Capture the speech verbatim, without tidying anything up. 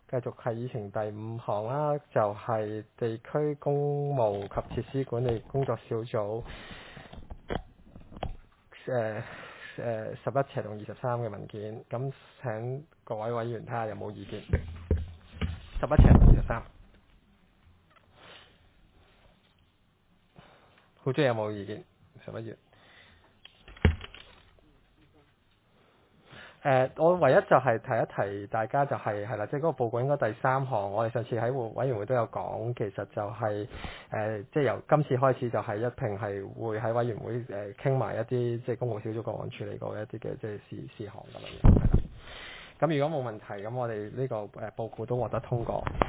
繼續係議程第五項啦，就係、是、地區工務及設施管理工作小組誒誒十一斜同二十三嘅文件。咁請各位委員睇下有冇意見。十一斜同二十三，好中意有冇意見？十一月。誒、呃，我唯一就係提一提大家就係係啦，即係嗰個報告應該第三項，我哋上次喺委員會都有講，其實就係、是、誒、呃，即係由今次開始就係一定係會喺委員會誒傾埋一啲即係公務小組個案處理過一啲嘅即係事事項咁樣。係啦，咁如果冇問題，咁我哋呢個誒報告都獲得通過。